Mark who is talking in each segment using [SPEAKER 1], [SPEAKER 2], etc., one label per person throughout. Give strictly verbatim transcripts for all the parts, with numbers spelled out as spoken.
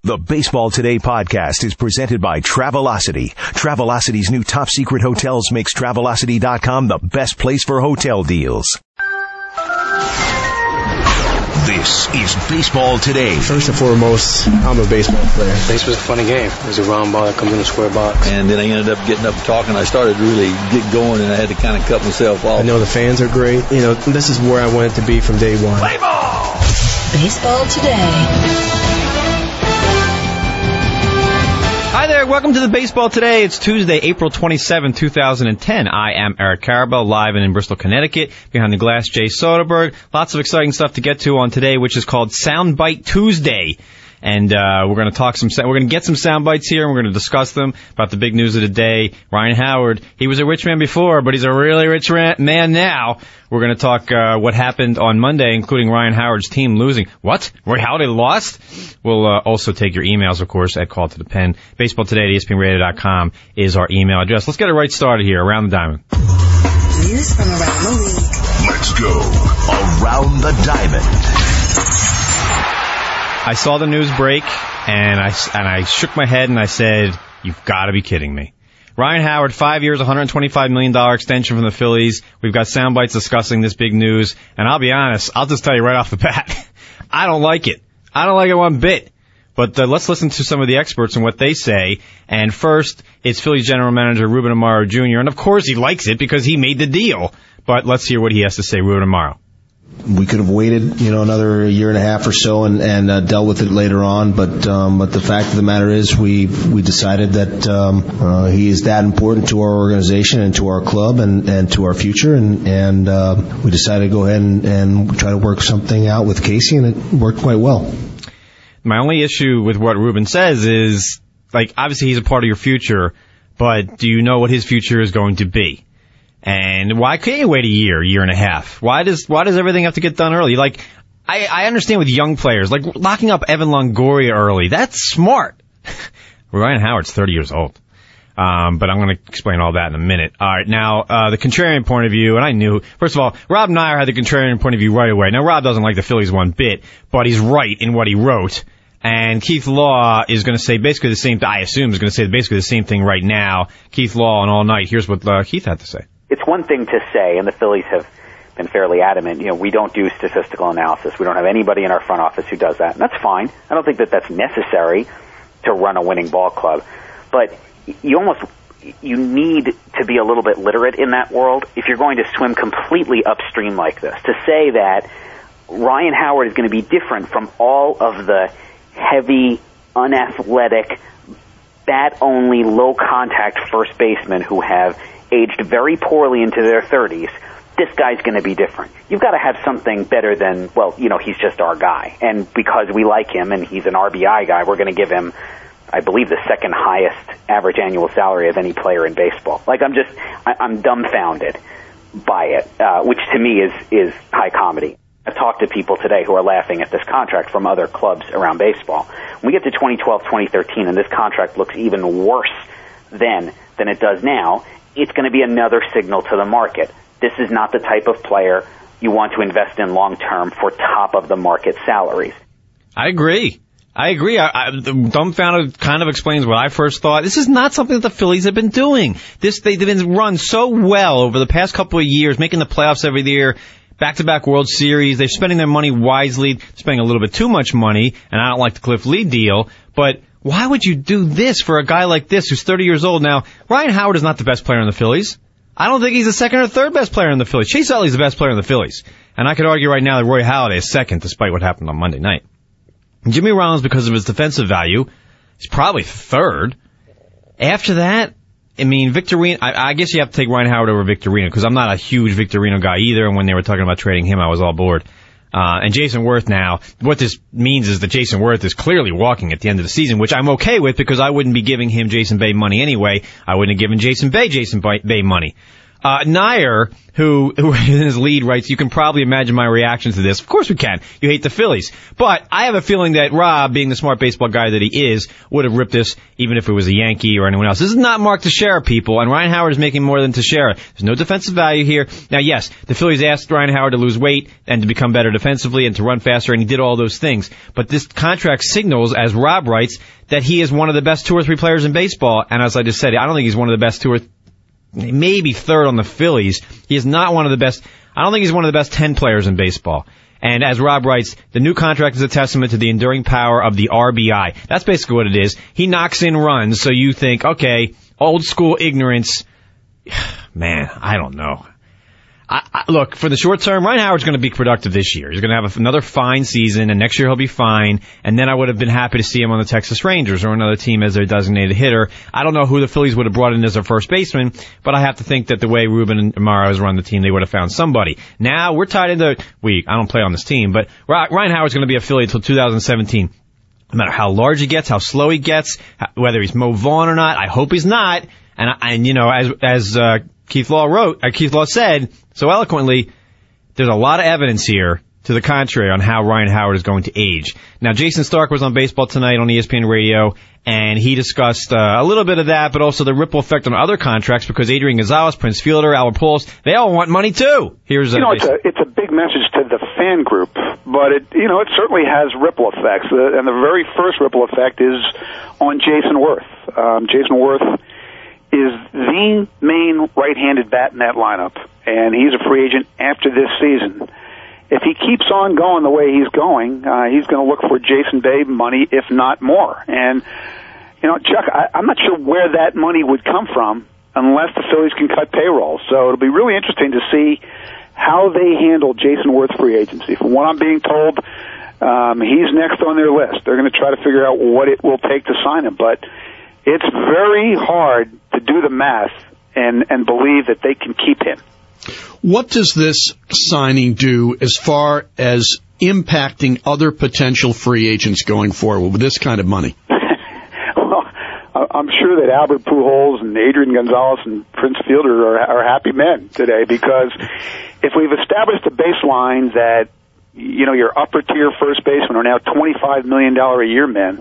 [SPEAKER 1] The Baseball Today podcast is presented by Travelocity. Travelocity's new top secret hotels makes Travelocity dot com the best place for hotel deals. This is Baseball Today.
[SPEAKER 2] First and foremost, I'm a baseball player.
[SPEAKER 3] This was a funny game. It was a round ball that comes in a square box.
[SPEAKER 4] And then I ended up getting up and talking. I started to really get going, and I had to kind of cut myself off.
[SPEAKER 2] I know the fans are great. You know, this is where I wanted to be from day one.
[SPEAKER 1] Play ball!
[SPEAKER 5] Baseball Today.
[SPEAKER 6] Hi there, welcome to the Baseball Today. It's Tuesday, April twenty-seventh, two thousand ten. I am Eric Karabell, live and in Bristol, Connecticut. Behind the glass, Jay Soderberg. Lots of exciting stuff to get to on today, which is called Soundbite Tuesday. And uh we're going to talk some, we're going to get some sound bites here, and we're going to discuss them about the big news of the day. Ryan Howard, he was a rich man before, but he's a really rich man now. We're going to talk uh what happened on Monday, including Ryan Howard's team losing. What? Roy Halladay lost? We'll uh, also take your emails, of course, at Call to the Pen. Baseball Today at E S P N Radio dot com is our email address. Let's get it right started here, Around the Diamond.
[SPEAKER 5] News from around the league.
[SPEAKER 1] Let's go Around the Diamond.
[SPEAKER 6] I saw the news break, and I, and I shook my head and I said, you've got to be kidding me. Ryan Howard, five years, one hundred twenty-five million dollars extension from the Phillies. We've got sound bites discussing this big news, and I'll be honest, I'll just tell you right off the bat, I don't like it. I don't like it one bit. But uh, let's listen to some of the experts and what they say. And first, it's Phillies general manager Ruben Amaro Junior And of course he likes it because he made the deal. But let's hear what he has to say, Ruben Amaro.
[SPEAKER 7] We could have waited, you know, another year and a half or so and, and uh, dealt with it later on. But um, but the fact of the matter is, we we decided that um, uh, he is that important to our organization and to our club and, and to our future, and and uh, we decided to go ahead and, and try to work something out with Casey, and it worked quite well.
[SPEAKER 6] My only issue with what Ruben says is, like, obviously he's a part of your future, but do you know what his future is going to be? And why can't you wait a year, year and a half? Why does why does everything have to get done early? Like, I, I understand with young players, like locking up Evan Longoria early, that's smart. Ryan Howard's thirty years old. Um, but I'm going to explain all that in a minute. All right, now, uh, the contrarian point of view, and I knew, first of all, Rob Neyer had the contrarian point of view right away. Now, Rob doesn't like the Phillies one bit, but he's right in what he wrote. And Keith Law is going to say basically the same, I assume is going to say basically the same thing right now. Keith Law on All Night. Here's what uh, Keith had to say.
[SPEAKER 8] It's one thing to say, and the Phillies have been fairly adamant, you know, we don't do statistical analysis. We don't have anybody in our front office who does that. And that's fine. I don't think that that's necessary to run a winning ball club. But you almost, you need to be a little bit literate in that world if you're going to swim completely upstream like this. To say that Ryan Howard is going to be different from all of the heavy, unathletic, bat-only, low-contact first basemen who have aged very poorly into their thirties, this guy's going to be different. You've got to have something better than, well, you know, he's just our guy. And because we like him and he's an R B I guy, we're going to give him, I believe, the second highest average annual salary of any player in baseball. Like, I'm just, I, I'm dumbfounded by it, uh, which to me is, is high comedy. I've talked to people today who are laughing at this contract from other clubs around baseball. When we get to twenty twelve, twenty thirteen, and this contract looks even worse then than it does now, it's going to be another signal to the market. This is not the type of player you want to invest in long term for top of the market salaries.
[SPEAKER 6] I agree. I agree. I, I, dumbfounded kind of explains what I first thought. This is not something that the Phillies have been doing. This they've been run so well over the past couple of years, making the playoffs every year, back-to-back World Series. They're spending their money wisely, they're spending a little bit too much money, and I don't like the Cliff Lee deal, but why would you do this for a guy like this who's thirty years old now? Ryan Howard is not the best player in the Phillies. I don't think he's the second or third best player in the Phillies. Chase Utley's the best player in the Phillies. And I could argue right now that Roy Halladay is second, despite what happened on Monday night. Jimmy Rollins, because of his defensive value, is probably third. After that, I mean, Victorino, I, I guess you have to take Ryan Howard over Victorino, because I'm not a huge Victorino guy either, and when they were talking about trading him, I was all bored. Uh, and Jason Worth now, what this means is that Jason Worth is clearly walking at the end of the season, which I'm okay with because I wouldn't be giving him Jason Bay money anyway. I wouldn't have given Jason Bay Jason Bay money. Uh, Nair, who, who in his lead writes, you can probably imagine my reaction to this. Of course we can. You hate the Phillies. But I have a feeling that Rob, being the smart baseball guy that he is, would have ripped this even if it was a Yankee or anyone else. This is not Mark Teixeira, people, and Ryan Howard is making more than Teixeira. There's no defensive value here. Now, yes, the Phillies asked Ryan Howard to lose weight and to become better defensively and to run faster, and he did all those things. But this contract signals, as Rob writes, that he is one of the best two or three players in baseball. And as I just said, I don't think he's one of the best two or th- maybe third on the Phillies. He is not one of the best. I don't think he's one of the best ten players in baseball. And as Rob writes, the new contract is a testament to the enduring power of the R B I. That's basically what it is. He knocks in runs, so you think, okay, old school ignorance. Man, I don't know. I, I, look, for the short term, Ryan Howard's going to be productive this year. He's going to have a, another fine season, and next year he'll be fine. And then I would have been happy to see him on the Texas Rangers or another team as their designated hitter. I don't know who the Phillies would have brought in as their first baseman, but I have to think that the way Ruben Amaro has run the team, they would have found somebody. Now we're tied into we. I don't play on this team, but Ryan Howard's going to be a Philly until two thousand seventeen. No matter how large he gets, how slow he gets, whether he's Mo Vaughn or not. I hope he's not. And and you know, as as uh, Keith Law wrote, uh, Keith Law said so eloquently, there's a lot of evidence here to the contrary on how Ryan Howard is going to age. Now, Jason Stark was on Baseball Tonight on E S P N Radio, and he discussed uh, a little bit of that, but also the ripple effect on other contracts because Adrian Gonzalez, Prince Fielder, Albert Pujols, they all want money too. Here's
[SPEAKER 9] you know, it's a it's a big message to the fan group, but it you know it certainly has ripple effects, uh, and the very first ripple effect is on Jason Worth. Um, Jason Worth is the main right-handed bat in that lineup, and he's a free agent after this season. If he keeps on going the way he's going, uh, he's going to look for Jason Bay money, if not more. And, you know, Chuck, I, I'm not sure where that money would come from unless the Phillies can cut payroll. So it'll be really interesting to see how they handle Jason Worth's free agency. From what I'm being told, um, he's next on their list. They're going to try to figure out what it will take to sign him. But it's very hard to do the math and, and believe that they can keep him.
[SPEAKER 10] What does this signing do as far as impacting other potential free agents going forward with this kind of money?
[SPEAKER 9] Well, I'm sure that Albert Pujols and Adrian Gonzalez and Prince Fielder are, are happy men today because if we've established a baseline that, you know, your upper-tier first basemen are now twenty-five million dollars a year men,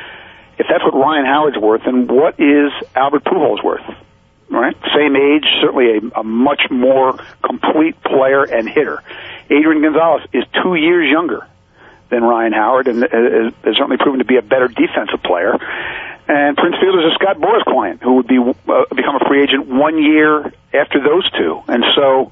[SPEAKER 9] if that's what Ryan Howard's worth, then what is Albert Pujols worth? Right? Same age, certainly a, a much more complete player and hitter. Adrian Gonzalez is two years younger than Ryan Howard and has certainly proven to be a better defensive player. And Prince Fielder is a Scott Boras client who would be uh, become a free agent one year after those two. And so,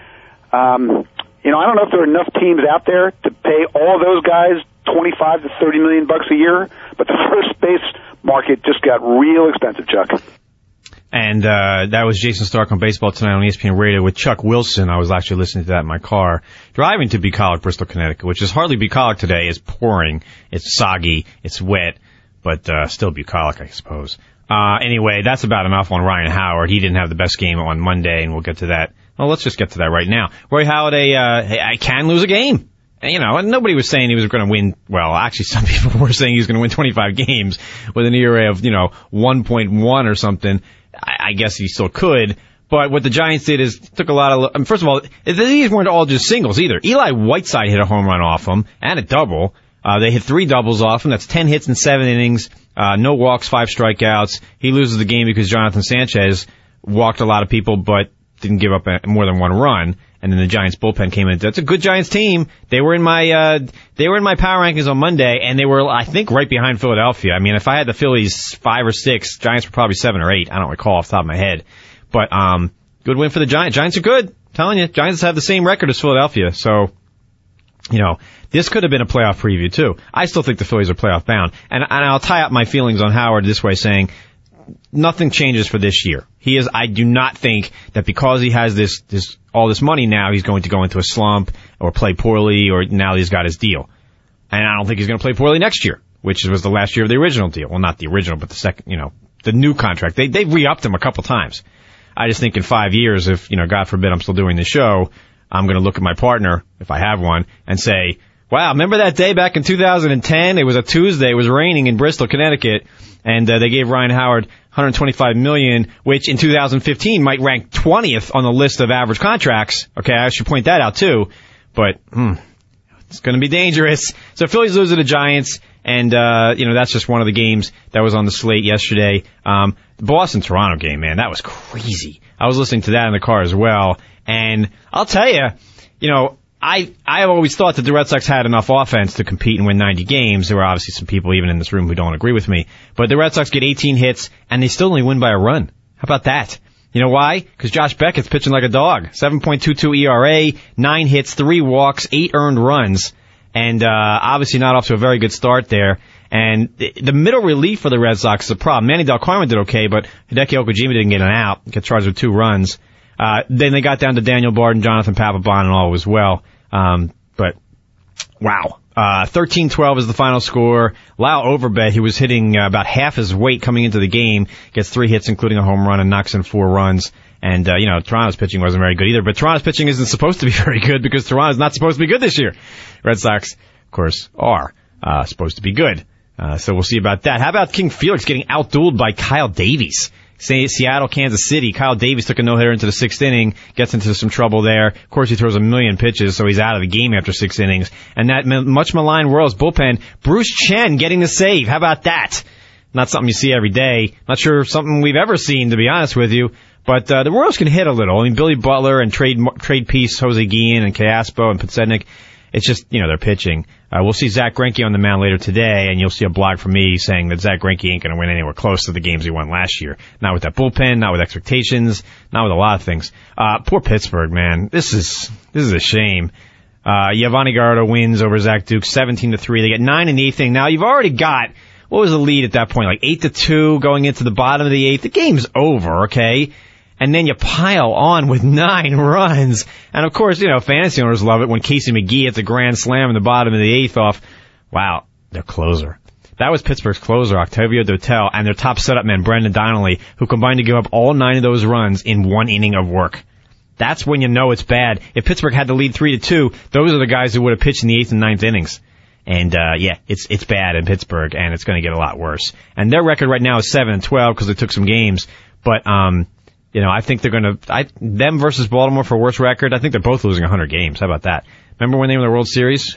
[SPEAKER 9] um, you know, I don't know if there are enough teams out there to pay all those guys twenty-five to thirty million bucks a year, but the first base market just got real expensive, Chuck.
[SPEAKER 6] And uh that was Jason Stark on Baseball Tonight on E S P N Radio with Chuck Wilson. I was actually listening to that in my car, driving to Bucolic, Bristol, Connecticut, which is hardly Bucolic today. It's pouring, it's soggy, it's wet, but uh still Bucolic, I suppose. Uh Anyway, that's about enough on Ryan Howard. He didn't have the best game on Monday, and we'll get to that. Well, let's just get to that right now. Roy Halladay, uh, I can lose a game. You know, and nobody was saying he was going to win. Well, actually, some people were saying he was going to win twenty-five games with an E R A of, you know, one point one or something. I guess he still could, but what the Giants did is took a lot of. I mean, first of all, these weren't all just singles either. Eli Whiteside hit a home run off him and a double. Uh, they hit three doubles off him. That's ten hits in seven innings, uh, no walks, five strikeouts. He loses the game because Jonathan Sanchez walked a lot of people, but didn't give up a, more than one run. And then the Giants bullpen came in. That's a good Giants team. They were in my, uh, they were in my power rankings on Monday, and they were, I think, right behind Philadelphia. I mean, if I had the Phillies five or six, Giants were probably seven or eight. I don't recall off the top of my head. But, um, good win for the Giants. Giants are good. I'm telling you, Giants have the same record as Philadelphia. So, you know, this could have been a playoff preview too. I still think the Phillies are playoff bound. And, and I'll tie up my feelings on Howard this way, saying, nothing changes for this year. He is, I do not think that because he has this, this, all this money now, he's going to go into a slump or play poorly or now he's got his deal. And I don't think he's going to play poorly next year, which was the last year of the original deal. Well, not the original, but the second, you know, the new contract. They, they've re-upped him a couple times. I just think in five years, if, you know, God forbid I'm still doing the show, I'm going to look at my partner, if I have one, and say, Wow, remember that day back in two thousand ten? It was a Tuesday. It was raining in Bristol, Connecticut, and uh, they gave Ryan Howard one hundred twenty-five million dollars, which in two thousand fifteen might rank twentieth on the list of average contracts. Okay, I should point that out too. But hmm, it's going to be dangerous. So Phillies lose to the Giants, and uh, you know that's just one of the games that was on the slate yesterday. Um, the Boston-Toronto game, man, that was crazy. I was listening to that in the car as well, and I'll tell you, you know. I I have always thought that the Red Sox had enough offense to compete and win ninety games. There were obviously some people even in this room who don't agree with me. But the Red Sox get eighteen hits, and they still only win by a run. How about that? You know why? Because Josh Beckett's pitching like a dog. seven point two two E R A, nine hits, three walks, eight earned runs. And uh obviously not off to a very good start there. And the middle relief for the Red Sox is a problem. Manny Del Carmen did okay, but Hideki Okajima didn't get an out. Got charged with two runs. Uh, then they got down to Daniel Bard, Jonathan Papelbon, and all as well. Um, but, wow. Uh, thirteen twelve is the final score. Lyle Overbet, who was hitting uh, about half his weight coming into the game, gets three hits, including a home run, and knocks in four runs. And, uh, you know, Toronto's pitching wasn't very good either. But Toronto's pitching isn't supposed to be very good because Toronto's not supposed to be good this year. Red Sox, of course, are uh, supposed to be good. Uh, so we'll see about that. How about King Felix getting outdueled by Kyle Davies? Say Seattle, Kansas City. Kyle Davies took a no-hitter into the sixth inning, gets into some trouble there. Of course, he throws a million pitches, so he's out of the game after six innings. And that much maligned Royals bullpen, Bruce Chen getting the save. How about that? Not something you see every day. Not sure something we've ever seen, to be honest with you. But uh, the Royals can hit a little. I mean, Billy Butler and trade trade piece Jose Guillen and Caspo and Podsednik. It's just, you know, they're pitching. Uh, we'll see Zach Greinke on the mound later today, and you'll see a blog from me saying that Zach Greinke ain't going to win anywhere close to the games he won last year. Not with that bullpen, not with expectations, not with a lot of things. Uh, poor Pittsburgh, man. This is, this is a shame. Uh, Yovani Gallardo wins over Zach Duke seventeen to three. They get nine in the eighth inning. Now, you've already got, what was the lead at that point? Like eight to two going into the bottom of the eighth. The game's over, okay? And then you pile on with nine runs. And of course, you know, fantasy owners love it when Casey McGee hits a grand slam in the bottom of the eighth off. Wow, their closer. That was Pittsburgh's closer, Octavio Dotel, and their top setup man, Brendan Donnelly, who combined to give up all nine of those runs in one inning of work. That's when you know it's bad. If Pittsburgh had to lead three to two, those are the guys who would have pitched in the eighth and ninth innings. And, uh, yeah, it's, it's bad in Pittsburgh, and it's going to get a lot worse. And their record right now is seven and twelve because they took some games. But, um, you know, I think they're going to, I, them versus Baltimore for worst record, I think they're both losing one hundred games. How about that? Remember when they were in the World Series?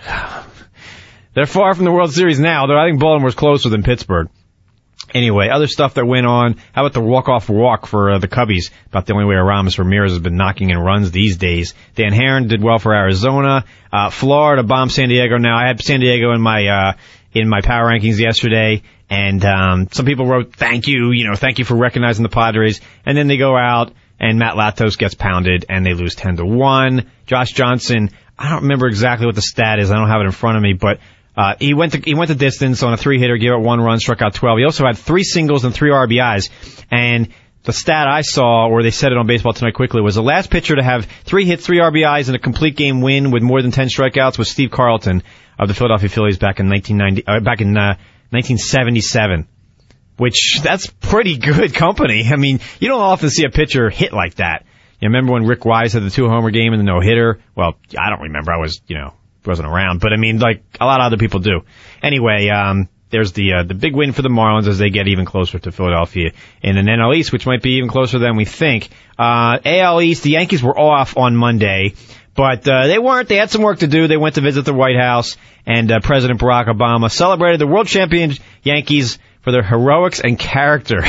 [SPEAKER 6] They're far from the World Series now, though I think Baltimore's closer than Pittsburgh. Anyway, other stuff that went on. How about the walk-off walk for uh, the Cubbies? About the only way Aramis Ramirez has been knocking in runs these days. Dan Herron did well for Arizona. Uh, Florida bombed San Diego. Now, I had San Diego in my, uh, in my power rankings yesterday. And, um, some people wrote, thank you, you know, thank you for recognizing the Padres. And then they go out and Matt Latos gets pounded and they lose ten to one. Josh Johnson, I don't remember exactly what the stat is. I don't have it in front of me, but, uh, he went to, he went the distance on a three hitter, gave up one run, struck out twelve. He also had three singles and three R B Is. And the stat I saw, or they said it on Baseball Tonight quickly, was the last pitcher to have three hits, three R B Is, and a complete game win with more than ten strikeouts was Steve Carlton of the Philadelphia Phillies back in nineteen ninety, uh, back in, uh, nineteen seventy-seven, which, that's pretty good company. I mean, you don't often see a pitcher hit like that. You remember when Rick Wise had the two-homer game and the no-hitter? Well, I don't remember. I was, you know, wasn't around. But, I mean, like, a lot of other people do. Anyway, um, there's the uh, the big win for the Marlins as they get even closer to Philadelphia in an N L East, which might be even closer than we think. Uh, A L East, the Yankees were off on Monday. But uh, they weren't. They had some work to do. They went to visit the White House, and uh, President Barack Obama celebrated the world champion Yankees for their heroics and character.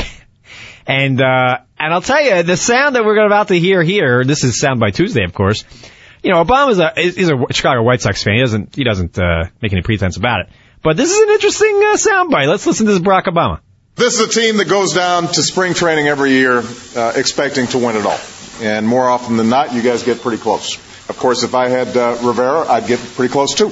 [SPEAKER 6] and uh, and I'll tell you, the sound that we're about to hear here, this is Sound by Tuesday, of course. You know, Obama's a is, is a Chicago White Sox fan. He doesn't he doesn't uh, make any pretense about it. But this is an interesting uh, soundbite. Let's listen to this Barack Obama.
[SPEAKER 11] This is a team that goes down to spring training every year uh, expecting to win it all, and more often than not, you guys get pretty close. Of course, if I had uh, Rivera, I'd get pretty close, too.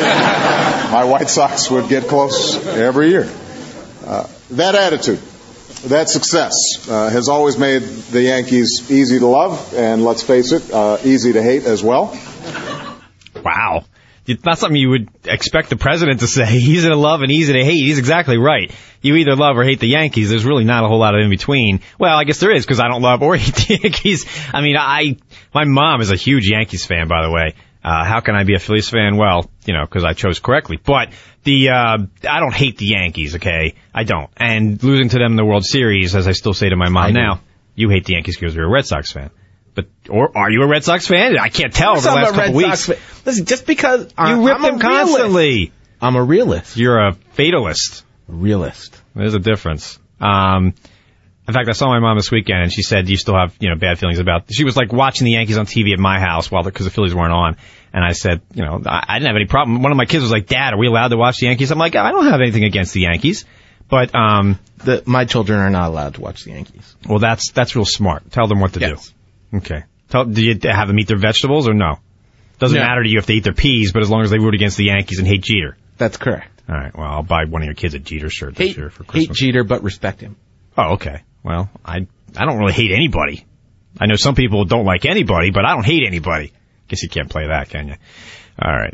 [SPEAKER 11] My White Sox would get close every year. Uh, that attitude, that success, uh, has always made the Yankees easy to love, and let's face it, uh, easy to hate as well.
[SPEAKER 6] Wow. It's not something you would expect the president to say. Easy to love and easy to hate. He's exactly right. You either love or hate the Yankees. There's really not a whole lot of in between. Well, I guess there is because I don't love or hate the Yankees. I mean, I my mom is a huge Yankees fan, by the way. Uh, how can I be a Phillies fan? Well, you know, because I chose correctly. But the uh, I don't hate the Yankees, okay? I don't. And losing to them in the World Series, as I still say to my mom now, you hate the Yankees because you're a Red Sox fan. But or are you a Red Sox fan? I can't tell over the last couple weeks.
[SPEAKER 12] Listen, just because
[SPEAKER 6] you
[SPEAKER 12] I'm,
[SPEAKER 6] rip
[SPEAKER 12] I'm
[SPEAKER 6] them constantly.
[SPEAKER 12] I'm a realist.
[SPEAKER 6] You're a fatalist.
[SPEAKER 12] A realist.
[SPEAKER 6] There's a difference. Um, in fact, I saw my mom this weekend, and she said you still have, you know, bad feelings about. She was like watching the Yankees on T V at my house while because the, the Phillies weren't on, and I said, you know, I, I didn't have any problem. One of my kids was like, "Dad, are we allowed to watch the Yankees?" I'm like, I don't have anything against the Yankees, but um,
[SPEAKER 12] the, my children are not allowed to watch the Yankees.
[SPEAKER 6] Well, that's that's real smart. Tell them what to
[SPEAKER 12] yes.
[SPEAKER 6] do. Okay. Tell, do you have them eat their vegetables or no? Doesn't
[SPEAKER 12] no.
[SPEAKER 6] matter to you if they eat their peas, but as long as they root against the Yankees and hate Jeter.
[SPEAKER 12] That's correct.
[SPEAKER 6] All right. Well, I'll buy one of your kids a Jeter shirt this
[SPEAKER 12] hate,
[SPEAKER 6] year for Christmas.
[SPEAKER 12] Hate Jeter, but respect him.
[SPEAKER 6] Oh, okay. Well, I I don't really hate anybody. I know some people don't like anybody, but I don't hate anybody. Guess you can't play that, can you? All right.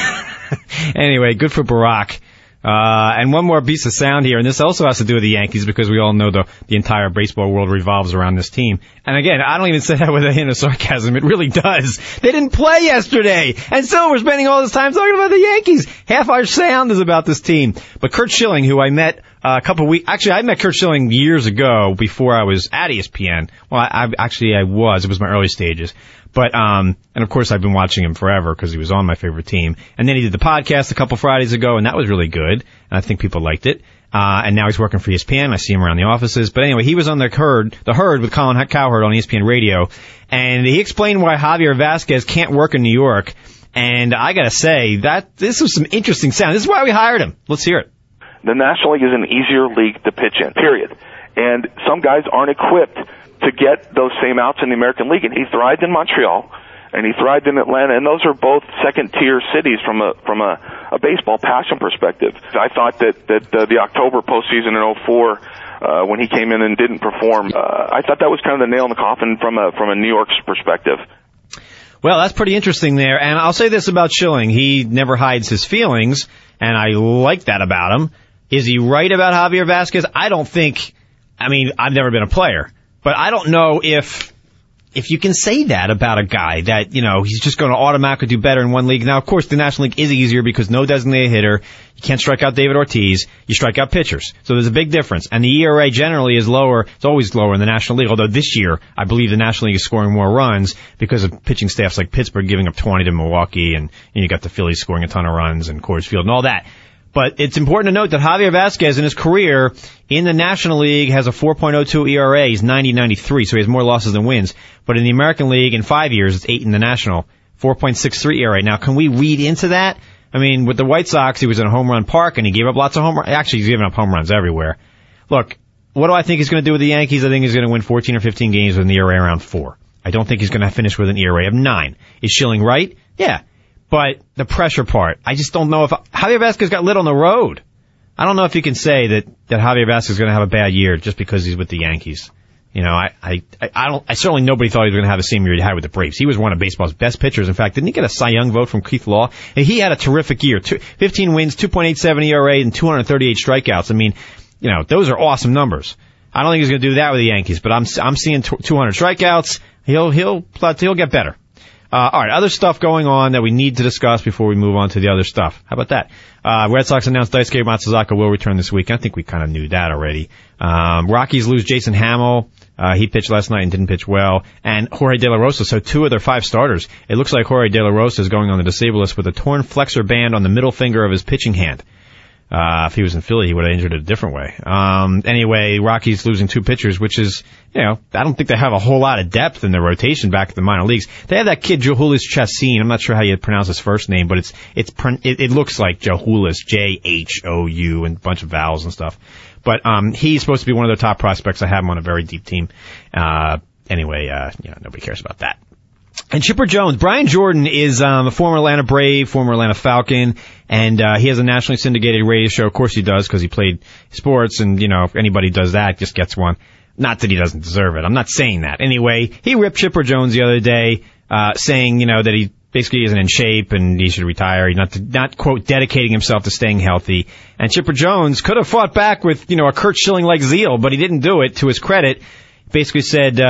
[SPEAKER 6] Anyway, good for Barack. Uh, and one more piece of sound here, and this also has to do with the Yankees because we all know the the entire baseball world revolves around this team. And again, I don't even say that with a hint of sarcasm. It really does. They didn't play yesterday, and still we're spending all this time talking about the Yankees. Half our sound is about this team. But Curt Schilling, who I met uh, a couple of weeks, actually I met Curt Schilling years ago before I was at E S P N. Well, I, I actually I was. It was my early stages. But, um, and of course I've been watching him forever because he was on my favorite team. And then he did the podcast a couple Fridays ago, and that was really good. And I think people liked it. Uh, and now he's working for E S P N. I see him around the offices. But anyway, he was on the herd, the herd with Colin Cowherd on E S P N Radio. And he explained why Javier Vasquez can't work in New York. And I gotta say, that, this was some interesting sound. This is why we hired him. Let's hear it.
[SPEAKER 13] The National League is an easier league to pitch in, period. And some guys aren't equipped to get those same outs in the American League. And he thrived in Montreal, and he thrived in Atlanta, and those are both second-tier cities from a from a, a baseball passion perspective. I thought that, that uh, the October postseason in oh four, uh, when he came in and didn't perform, uh, I thought that was kind of the nail in the coffin from a from a New York's perspective.
[SPEAKER 6] Well, that's pretty interesting there. And I'll say this about Schilling. He never hides his feelings, and I like that about him. Is he right about Javier Vasquez? I don't think, I mean, I've never been a player. But I don't know if if you can say that about a guy that, you know, he's just going to automatically do better in one league. Now, of course, the National League is easier because no designated hitter. You can't strike out David Ortiz. You strike out pitchers. So there's a big difference. And the E R A generally is lower. It's always lower in the National League, although this year I believe the National League is scoring more runs because of pitching staffs like Pittsburgh giving up twenty to Milwaukee, and, and you got the Phillies scoring a ton of runs and Coors Field and all that. But it's important to note that Javier Vasquez in his career in the National League has a four point oh two E R A. He's ninety ninety-three, so he has more losses than wins. But in the American League, in five years, it's eight in the National, four point six three E R A. Now, can we read into that? I mean, with the White Sox, he was in a home run park, and he gave up lots of home runs. Actually, he's giving up home runs everywhere. Look, what do I think he's going to do with the Yankees? I think he's going to win fourteen or fifteen games with an E R A around four. I don't think he's going to finish with an E R A of nine. Is Schilling right? Yeah. But the pressure part, I just don't know if Javier Vasquez got lit on the road. I don't know if you can say that, that Javier Vasquez is going to have a bad year just because he's with the Yankees. You know, I, I, I don't, I certainly nobody thought he was going to have the same year he had with the Braves. He was one of baseball's best pitchers. In fact, didn't he get a Cy Young vote from Keith Law? And he had a terrific year. Two, fifteen wins, two point eight seven E R A, and two hundred thirty-eight strikeouts. I mean, you know, those are awesome numbers. I don't think he's going to do that with the Yankees, but I'm, I'm seeing two hundred strikeouts. He'll, he'll, he'll get better. Uh, all right, other stuff going on that we need to discuss before we move on to the other stuff. How about that? Uh, Red Sox announced Daisuke Matsuzaka will return this week. I think we kind of knew that already. Um, Rockies lose Jason Hamill. Uh, he pitched last night and didn't pitch well. And Jorge De La Rosa, so two of their five starters. It looks like Jorge De La Rosa is going on the disabled list with a torn flexor band on the middle finger of his pitching hand. Uh, if he was in Philly, he would have injured it a different way. Um, anyway, Rockies losing two pitchers, which is, you know, I don't think they have a whole lot of depth in their rotation back at the minor leagues. They have that kid, Johulis Chacin. I'm not sure how you pronounce his first name, but it's, it's, it, it looks like Johulis, J H O U, and a bunch of vowels and stuff. But, um, he's supposed to be one of their top prospects. I have him on a very deep team. Uh, anyway, uh, you know, nobody cares about that. And Chipper Jones, Brian Jordan is um, a former Atlanta Brave, former Atlanta Falcon, and uh, he has a nationally syndicated radio show. Of course he does, because he played sports, and, you know, if anybody does that, just gets one. Not that he doesn't deserve it. I'm not saying that. Anyway, he ripped Chipper Jones the other day, uh, saying, you know, that he basically isn't in shape and he should retire. He's not, not, quote, dedicating himself to staying healthy. And Chipper Jones could have fought back with, you know, a Curt Schilling-like zeal, but he didn't do it, to his credit. Basically said, uh,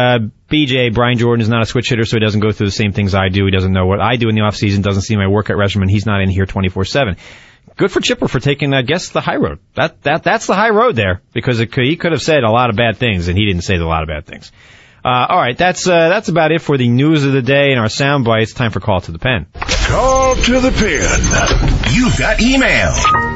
[SPEAKER 6] B J, Brian Jordan is not a switch hitter, so he doesn't go through the same things I do. He doesn't know what I do in the off season, doesn't see my workout regimen. He's not in here twenty-four seven. Good for Chipper for taking, I guess, the high road. That that that's the high road there, because it could, he could have said a lot of bad things, and he didn't say a lot of bad things. Uh, all right, that's uh, that's about it for the news of the day and our sound bites. Time for Call to the Pen.
[SPEAKER 1] Call to the Pen. You've got email.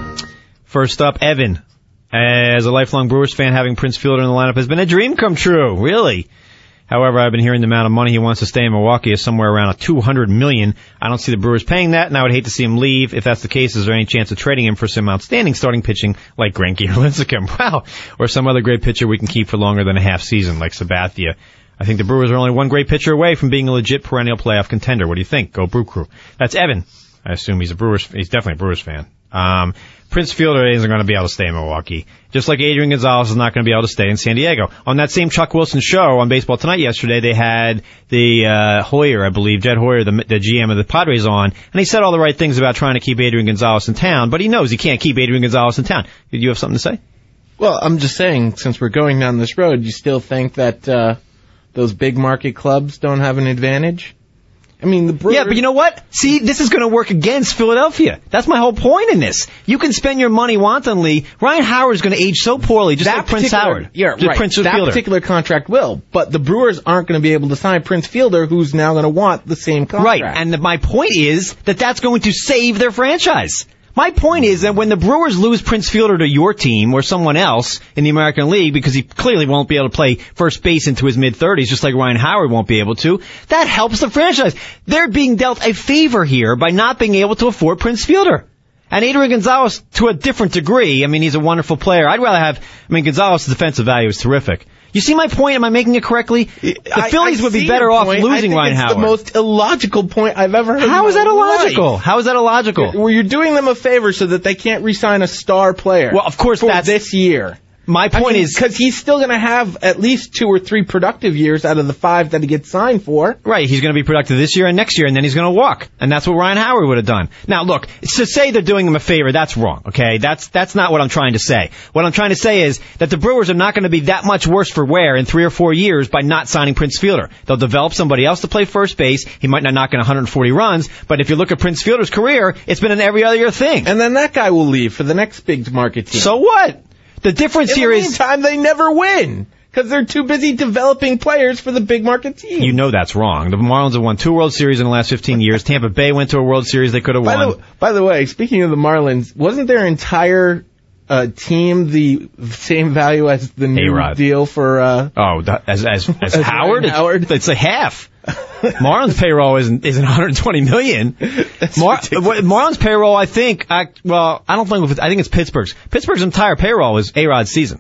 [SPEAKER 6] First up, Evan. As a lifelong Brewers fan, having Prince Fielder in the lineup has been a dream come true. Really? However, I've been hearing the amount of money he wants to stay in Milwaukee is somewhere around a two hundred million dollars. I don't see the Brewers paying that, and I would hate to see him leave. If that's the case, is there any chance of trading him for some outstanding starting pitching like Greinke or Lincecum? Wow. Or some other great pitcher we can keep for longer than a half season like Sabathia. I think the Brewers are only one great pitcher away from being a legit perennial playoff contender. What do you think? Go Brew Crew. That's Evan. I assume he's a Brewers, he's definitely a Brewers fan. Um, Prince Fielder isn't going to be able to stay in Milwaukee. Just like Adrian Gonzalez is not going to be able to stay in San Diego. On that same Chuck Wilson show on Baseball Tonight yesterday, they had the, uh, Hoyer, I believe, Jed Hoyer, the, the G M of the Padres on, and he said all the right things about trying to keep Adrian Gonzalez in town, but he knows he can't keep Adrian Gonzalez in town. Did you have something to say?
[SPEAKER 12] Well, I'm just saying, since we're going down this road, you still think that, uh, those big market clubs don't have an advantage? I mean, the Brewers...
[SPEAKER 6] Yeah, but you know what? See, this is going to work against Philadelphia. That's my whole point in this. You can spend your money wantonly. Ryan Howard's going to age so poorly, just
[SPEAKER 12] that
[SPEAKER 6] like Prince Howard.
[SPEAKER 12] Yeah, right.
[SPEAKER 6] Prince
[SPEAKER 12] that
[SPEAKER 6] Fielder.
[SPEAKER 12] particular contract will, but the Brewers aren't going to be able to sign Prince Fielder, who's now going to want the same contract.
[SPEAKER 6] Right, and the, my point is that that's going to save their franchise. My point is that when the Brewers lose Prince Fielder to your team or someone else in the American League, because he clearly won't be able to play first base into his mid-thirties, just like Ryan Howard won't be able to, that helps the franchise. They're being dealt a favor here by not being able to afford Prince Fielder. And Adrian Gonzalez, to a different degree, I mean, he's a wonderful player. I'd rather have, I mean, Gonzalez's defensive value is terrific. You see my point? Am I making it correctly? The
[SPEAKER 12] I,
[SPEAKER 6] Phillies
[SPEAKER 12] I
[SPEAKER 6] would be better off losing
[SPEAKER 12] I think
[SPEAKER 6] Ryan
[SPEAKER 12] it's
[SPEAKER 6] Howard.
[SPEAKER 12] the most illogical point I've ever heard.
[SPEAKER 6] How is that illogical?
[SPEAKER 12] Life.
[SPEAKER 6] How is that illogical?
[SPEAKER 12] Well, you're doing them a favor so that they can't re-sign a star player.
[SPEAKER 6] Well, of course,
[SPEAKER 12] for
[SPEAKER 6] that's
[SPEAKER 12] this year.
[SPEAKER 6] My point
[SPEAKER 12] I mean,
[SPEAKER 6] is...
[SPEAKER 12] because he's still going to have at least two or three productive years out of the five that he gets signed for.
[SPEAKER 6] Right, he's going to be productive this year and next year, and then he's going to walk. And that's what Ryan Howard would have done. Now, look, to say they're doing him a favor, that's wrong, okay? That's that's not what I'm trying to say. What I'm trying to say is that the Brewers are not going to be that much worse for wear in three or four years by not signing Prince Fielder. They'll develop somebody else to play first base. He might not knock in one hundred forty runs, but if you look at Prince Fielder's career, it's been an every other year thing.
[SPEAKER 12] And then that guy will leave for the next big market team.
[SPEAKER 6] So what? The difference
[SPEAKER 12] In
[SPEAKER 6] here
[SPEAKER 12] the
[SPEAKER 6] is...
[SPEAKER 12] meantime, they never win. Because they're too busy developing players for the big market team.
[SPEAKER 6] You know that's wrong. The Marlins have won two World Series in the last fifteen years. Tampa Bay went to a World Series they could have
[SPEAKER 12] by
[SPEAKER 6] won.
[SPEAKER 12] The, by the way, speaking of the Marlins, wasn't their entire uh, team the same value as the new
[SPEAKER 6] A-Rod.
[SPEAKER 12] deal for... Uh,
[SPEAKER 6] oh, as as as,
[SPEAKER 12] as
[SPEAKER 6] Howard?
[SPEAKER 12] Howard?
[SPEAKER 6] It's, it's a half. Marlins payroll isn't isn't one hundred twenty million. Mar- Marlins payroll, I think. I, well, I don't think. It's, I think it's Pittsburgh's. Pittsburgh's entire payroll is A-Rod's season.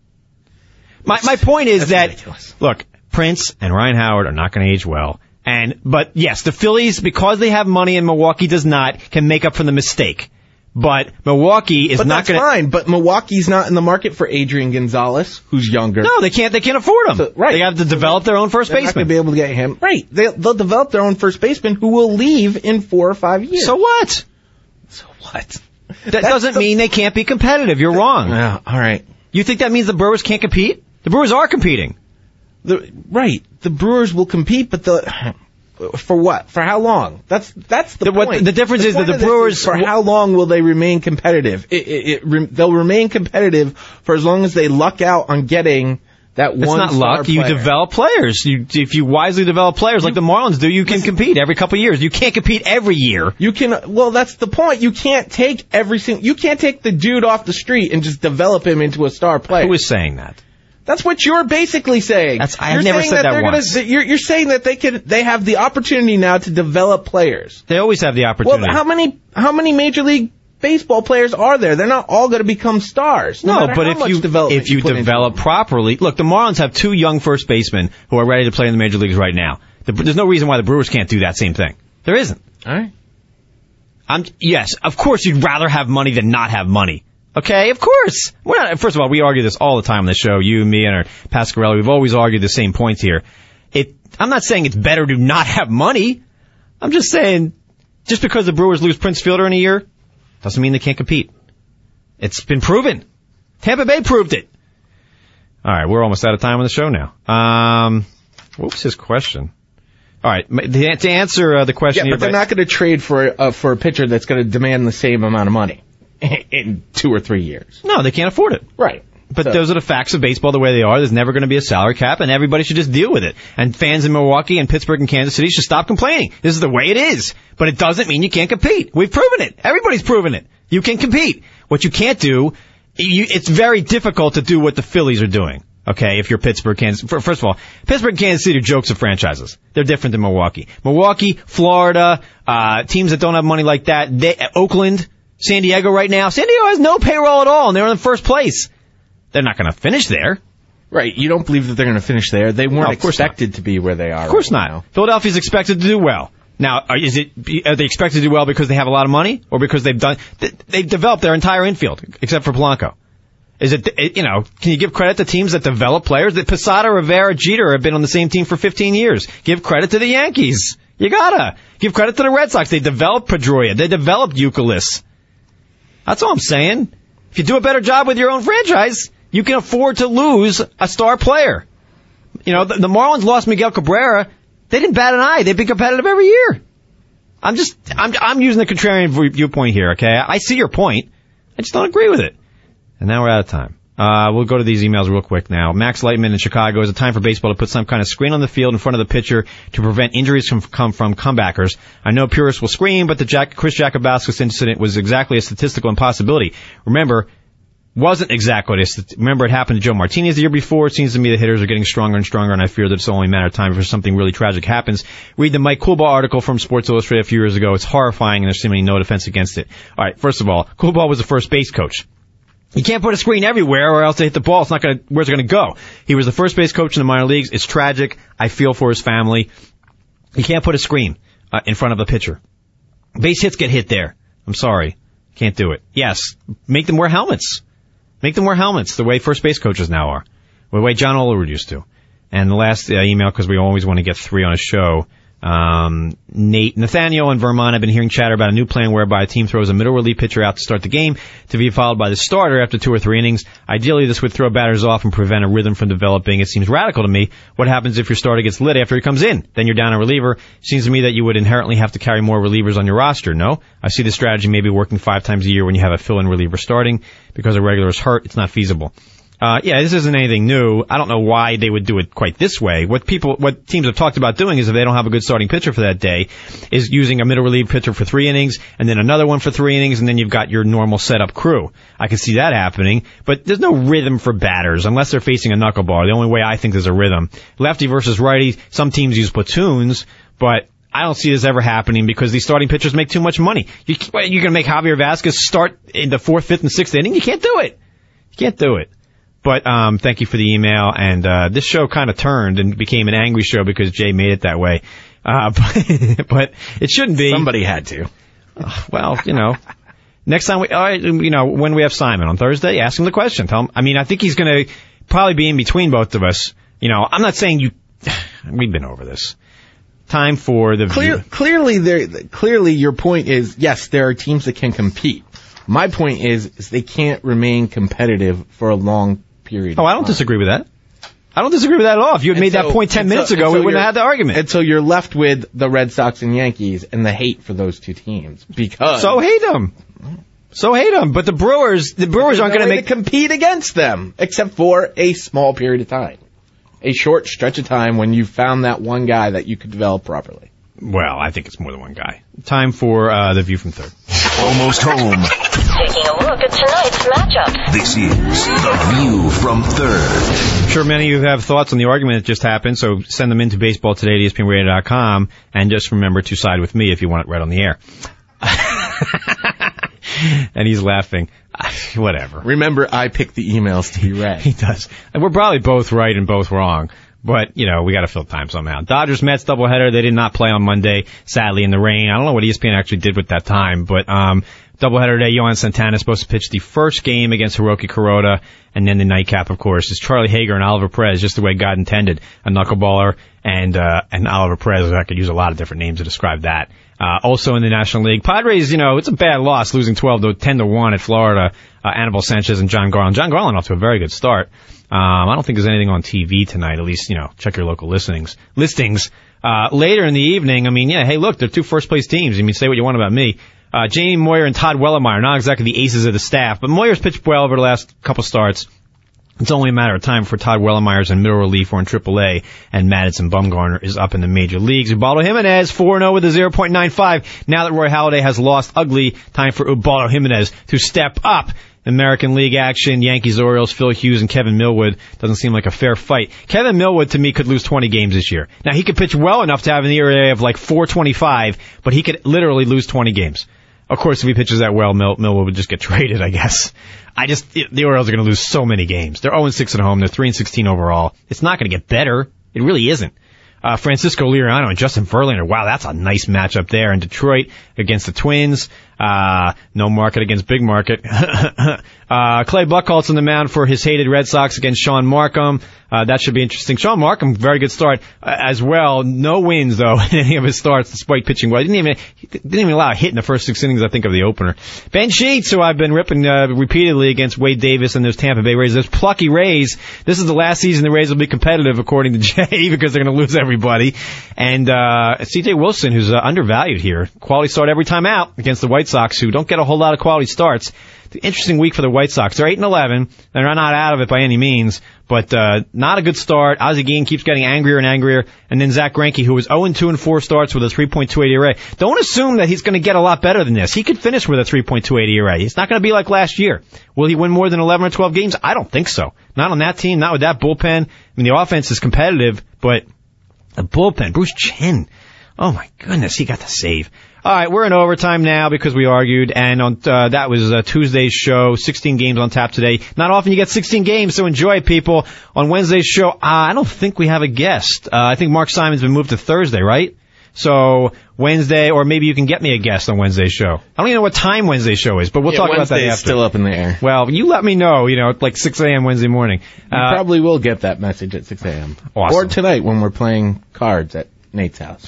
[SPEAKER 6] My my point is that
[SPEAKER 12] ridiculous.
[SPEAKER 6] Look, Prince and Ryan Howard are not going to age well. And but yes, the Phillies, because they have money and Milwaukee does not, can make up for the mistake. But Milwaukee is
[SPEAKER 12] but
[SPEAKER 6] not
[SPEAKER 12] that's
[SPEAKER 6] going to.
[SPEAKER 12] fine. But Milwaukee's not in the market for Adrian Gonzalez, who's younger.
[SPEAKER 6] No, they can't. They can't afford him.
[SPEAKER 12] So, right.
[SPEAKER 6] They have to develop their own first
[SPEAKER 12] They're
[SPEAKER 6] baseman.
[SPEAKER 12] not going to be able to get him. Right. They, they'll develop their own first baseman who will leave in four or five years.
[SPEAKER 6] So what?
[SPEAKER 12] So what?
[SPEAKER 6] That
[SPEAKER 12] That's
[SPEAKER 6] doesn't
[SPEAKER 12] the,
[SPEAKER 6] mean they can't be competitive. You're wrong.
[SPEAKER 12] Yeah, all right.
[SPEAKER 6] You think that means the Brewers can't compete? The Brewers are competing.
[SPEAKER 12] The, right. The Brewers will compete, but the for what? For how long? That's that's the,
[SPEAKER 6] the
[SPEAKER 12] point.
[SPEAKER 6] What, the difference
[SPEAKER 12] the
[SPEAKER 6] is that the
[SPEAKER 12] of this
[SPEAKER 6] Brewers...
[SPEAKER 12] Is for how long will they remain competitive? It, it, it, re, they'll remain competitive for as long as they luck out on getting that
[SPEAKER 6] It's
[SPEAKER 12] one
[SPEAKER 6] not
[SPEAKER 12] star
[SPEAKER 6] luck.
[SPEAKER 12] player.
[SPEAKER 6] You develop players. You, if you wisely develop players like the Marlins do, you can compete every couple of years. You can't compete every year.
[SPEAKER 12] You can. Well, that's the point. You can't take every single. You can't take the dude off the street and just develop him into a star player.
[SPEAKER 6] Who is saying that?
[SPEAKER 12] That's what you're basically saying.
[SPEAKER 6] That's, I
[SPEAKER 12] you're
[SPEAKER 6] have never
[SPEAKER 12] saying
[SPEAKER 6] said
[SPEAKER 12] that,
[SPEAKER 6] that
[SPEAKER 12] they're
[SPEAKER 6] once.
[SPEAKER 12] Gonna, that you're, you're saying that they could. They have the opportunity now to develop players.
[SPEAKER 6] They always have the opportunity.
[SPEAKER 12] Well, how many how many Major League Baseball players are there? They're not all going to become stars. No,
[SPEAKER 6] No,
[SPEAKER 12] matter
[SPEAKER 6] but
[SPEAKER 12] how
[SPEAKER 6] if
[SPEAKER 12] much
[SPEAKER 6] you
[SPEAKER 12] development
[SPEAKER 6] if you
[SPEAKER 12] put into
[SPEAKER 6] develop
[SPEAKER 12] them.
[SPEAKER 6] properly, look, the Marlins have two young first basemen who are ready to play in the major leagues right now. The, there's no reason why the Brewers can't do that same thing. There isn't.
[SPEAKER 12] All right.
[SPEAKER 6] I'm yes, of course you'd rather have money than not have money. Okay, of course. We're not, first of all, we argue this all the time on the show. You, me, and our Pasquarelli, we've always argued the same points here. It, I'm not saying it's better to not have money. I'm just saying, just because the Brewers lose Prince Fielder in a year, doesn't mean they can't compete. It's been proven. Tampa Bay proved it. All right, we're almost out of time on the show now. Um, What was his question? All right, to answer uh, the question,
[SPEAKER 12] yeah, but
[SPEAKER 6] here,
[SPEAKER 12] they're not going to trade for uh, for a pitcher that's going to demand the same amount of money in two or three years.
[SPEAKER 6] No, they can't afford it.
[SPEAKER 12] Right.
[SPEAKER 6] But
[SPEAKER 12] so.
[SPEAKER 6] those are the facts of baseball the way they are. There's never going to be a salary cap, and everybody should just deal with it. And fans in Milwaukee and Pittsburgh and Kansas City should stop complaining. This is the way it is. But it doesn't mean you can't compete. We've proven it. Everybody's proven it. You can compete. What you can't do, you, it's very difficult to do what the Phillies are doing. Okay, if you're Pittsburgh, Kansas, first of all, Pittsburgh and Kansas City are jokes of franchises. They're different than Milwaukee. Milwaukee, Florida, uh, teams that don't have money like that, they, Oakland, San Diego right now. San Diego has no payroll at all, and they're in first place. They're not going to finish there.
[SPEAKER 12] Right, you don't believe that they're going to finish there. They weren't
[SPEAKER 6] no,
[SPEAKER 12] expected to be where they are.
[SPEAKER 6] Of course
[SPEAKER 12] right
[SPEAKER 6] not.
[SPEAKER 12] Now.
[SPEAKER 6] Philadelphia's expected to do well. Now, is it, are they expected to do well because they have a lot of money, or because they've done, they've developed their entire infield, except for Polanco? Is it, you know, can you give credit to teams that develop players? That Posada, Rivera, Jeter have been on the same team for fifteen years. Give credit to the Yankees. You gotta. Give credit to the Red Sox. They developed Pedroia. They developed Youkilis. That's all I'm saying. If you do a better job with your own franchise, you can afford to lose a star player. You know, the, the Marlins lost Miguel Cabrera. They didn't bat an eye. They've been competitive every year. I'm just, I'm, I'm using the contrarian viewpoint here, okay? I see your point. I just don't agree with it. And now we're out of time. Uh, we'll go to these emails real quick now. Max Lightman in Chicago, is it time for baseball to put some kind of screen on the field in front of the pitcher to prevent injuries from come from comebackers? I know purists will scream, but the Jack, Chris Jacobowskis incident was exactly a statistical impossibility. Remember, wasn't exactly this. Remember, it happened to Joe Martinez the year before. It seems to me the hitters are getting stronger and stronger, and I fear that it's only a matter of time before something really tragic happens. Read the Mike Coolbaugh article from Sports Illustrated a few years ago. It's horrifying, and there's seemingly no defense against it. All right, first of all, Coolbaugh was the first base coach. You can't put a screen everywhere, or else they hit the ball. It's not going to. Where's it going to go? He was the first base coach in the minor leagues. It's tragic. I feel for his family. You can't put a screen uh, in front of a pitcher. Base hits get hit there. I'm sorry, can't do it. Yes, make them wear helmets. Make them wear helmets the way first base coaches now are, the way John Olerud used to. And the last uh, email, because we always want to get three on a show. Um, Nate, Nathaniel in Vermont have been hearing chatter about a new plan whereby a team throws a middle relief pitcher out to start the game to be followed by the starter after two or three innings. Ideally, this would throw batters off and prevent a rhythm from developing. It seems radical to me. What happens if your starter gets lit after he comes in? Then you're down a reliever. Seems to me that you would inherently have to carry more relievers on your roster. No? I see this strategy maybe working five times a year when you have a fill-in reliever starting. Because a regular is hurt, it's not feasible. Uh, yeah, this isn't anything new. I don't know why they would do it quite this way. What people, what teams have talked about doing is if they don't have a good starting pitcher for that day, is using a middle relief pitcher for three innings, and then another one for three innings, and then you've got your normal setup crew. I can see that happening, but there's no rhythm for batters unless they're facing a knuckleballer. The only way I think there's a rhythm. Lefty versus righty, some teams use platoons, but I don't see this ever happening because these starting pitchers make too much money. You, you're going to make Javier Vasquez start in the fourth, fifth, and sixth inning? You can't do it. You can't do it. But um thank you for the email, and uh this show kind of turned and became an angry show because Jay made it that way. Uh but, but it shouldn't be.
[SPEAKER 12] Somebody had to.
[SPEAKER 6] Uh, well, you know, next time we, all right, you know, when we have Simon on Thursday, ask him the question. Tell him. I mean, I think he's going to probably be in between both of us. You know, I'm not saying you. We've been over this. Time for the
[SPEAKER 12] Clear, clearly, there. Clearly, your point is yes, there are teams that can compete. My point is, is they can't remain competitive for a long period.
[SPEAKER 6] Oh, I don't
[SPEAKER 12] time.
[SPEAKER 6] disagree with that. I don't disagree with that at all. If you had
[SPEAKER 12] and
[SPEAKER 6] made
[SPEAKER 12] so,
[SPEAKER 6] that point ten minutes
[SPEAKER 12] so,
[SPEAKER 6] ago,
[SPEAKER 12] so
[SPEAKER 6] we wouldn't have had the argument.
[SPEAKER 12] And so you're left with the Red Sox and Yankees and the hate for those two teams because
[SPEAKER 6] so hate them. So hate them. But the Brewers, the Brewers aren't
[SPEAKER 12] no
[SPEAKER 6] going to make
[SPEAKER 12] to compete against them except for a small period of time, a short stretch of time when you found that one guy that you could develop properly.
[SPEAKER 6] Well, I think it's more than one guy. Time for uh, the View from Third.
[SPEAKER 1] Almost home.
[SPEAKER 5] Taking a look at tonight's matchup.
[SPEAKER 1] This is the View from Third.
[SPEAKER 6] I'm sure many of you have thoughts on the argument that just happened, so send them in to baseball today at E S P N radio dot com, and just remember to side with me if you want it read on the air. And he's laughing. Whatever.
[SPEAKER 12] Remember, I picked the emails to be read.
[SPEAKER 6] He does. And we're probably both right and both wrong. But, you know, we got to fill time somehow. Dodgers Mets doubleheader. They did not play on Monday, sadly, in the rain. I don't know what E S P N actually did with that time, but um doubleheader today. Yohan Santana is supposed to pitch the first game against Hiroki Kuroda, and then the nightcap, of course, is Charlie Hager and Oliver Perez, just the way God intended. A knuckleballer and uh and Oliver Perez. I could use a lot of different names to describe that. Uh, also in the National League, Padres, you know, it's a bad loss, losing twelve to ten to one at Florida. Uh, Anibal Sanchez and John Garland. John Garland off to a very good start. Um, I don't think there's anything on T V tonight. At least, you know, check your local listings. Listings. Uh, later in the evening, I mean, yeah, hey, look, they're two first place teams. I mean, say what you want about me. Uh, Jamie Moyer and Todd Wellemeyer, not exactly the aces of the staff, but Moyer's pitched well over the last couple starts. It's only a matter of time for Todd Wellemeyer's in middle relief or in triple A, and Madison Bumgarner is up in the major leagues. Ubaldo Jimenez, four and oh with a oh point nine five. Now that Roy Halladay has lost ugly, time for Ubaldo Jimenez to step up. American League action, Yankees, Orioles, Phil Hughes, and Kevin Millwood. Doesn't seem like a fair fight. Kevin Millwood, to me, could lose twenty games this year. Now, he could pitch well enough to have an E R A of like four twenty-five, but he could literally lose twenty games. Of course, if he pitches that well, Mill, Millwood would just get traded, I guess. I just, the Orioles are going to lose so many games. They're oh and six at home. They're three and sixteen overall. It's not going to get better. It really isn't. Uh, Francisco Liriano and Justin Verlander. Wow, that's a nice matchup there in Detroit against the Twins. Uh, no market against big market. uh, Clay Buchholz on the mound for his hated Red Sox against Sean Markham. Uh, that should be interesting. Sean Markham, very good start uh, as well. No wins though in any of his starts despite pitching well. He didn't even, he didn't even allow a hit in the first six innings, I think, of the opener. Ben Sheets, who I've been ripping, uh, repeatedly against Wade Davis and those Tampa Bay Rays. Those plucky Rays. This is the last season the Rays will be competitive according to Jay because they're going to lose everybody. And, uh, C J Wilson, who's uh, undervalued here. Quality start every time out against the White Sox, who don't get a whole lot of quality starts. The interesting week for the White Sox. They're eight and eleven. They're not out of it by any means, but uh not a good start. Ozzie Guillen keeps getting angrier and angrier, and then Zach Greinke, who was oh and two in four starts with a three point two eight E R A. Don't assume that he's going to get a lot better than this. He could finish with a three point two eight E R A. It's not going to be like last year. Will he win more than eleven or twelve games? I don't think so. Not on that team, not with that bullpen. I mean, the offense is competitive, but the bullpen, Bruce Chen, oh my goodness, he got the save. All right, we're in overtime now because we argued, and on uh, that was uh, Tuesday's show. sixteen games on tap today. Not often you get sixteen games, so enjoy it, people. On Wednesday's show, uh, I don't think we have a guest. Uh, I think Mark Simon's been moved to Thursday, right? So Wednesday, or maybe you can get me a guest on Wednesday's show. I don't even know what time Wednesday's show is, but we'll
[SPEAKER 12] yeah,
[SPEAKER 6] talk
[SPEAKER 12] Wednesday
[SPEAKER 6] about that after.
[SPEAKER 12] Is still up in the air.
[SPEAKER 6] Well, you let me know, you know, at like six a.m. Wednesday morning.
[SPEAKER 12] You uh, probably will get that message at six a.m.
[SPEAKER 6] Awesome.
[SPEAKER 12] Or tonight when we're playing cards at Nate's house.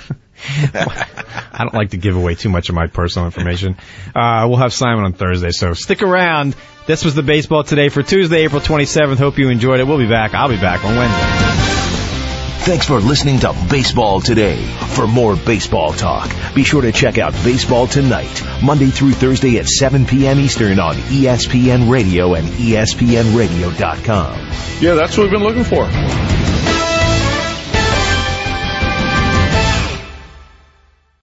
[SPEAKER 6] I don't like to give away too much of my personal information. Uh, we'll have Simon on Thursday, so stick around. This was the Baseball Today for Tuesday, April twenty-seventh. Hope you enjoyed it. We'll be back. I'll be back on Wednesday.
[SPEAKER 1] Thanks for listening to Baseball Today. For more baseball talk, be sure to check out Baseball Tonight, Monday through Thursday at seven p.m. Eastern on E S P N Radio and E S P N radio dot com.
[SPEAKER 14] Yeah, that's what we've been looking for.